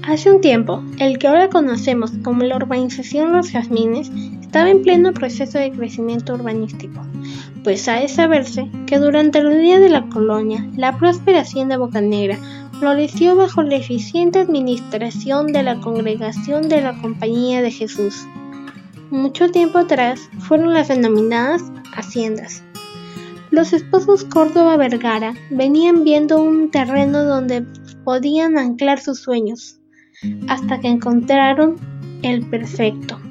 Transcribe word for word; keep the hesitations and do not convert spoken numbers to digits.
Hace un tiempo, el que ahora conocemos como la urbanización Los Jazmines estaba en pleno proceso de crecimiento urbanístico, pues ha de saberse que durante los días de la colonia, la próspera hacienda Bocanegra floreció bajo la eficiente administración de la Congregación de la Compañía de Jesús. Mucho tiempo atrás fueron las denominadas haciendas. Los esposos Córdoba Vergara venían viendo un terreno donde podían anclar sus sueños, hasta que encontraron el perfecto.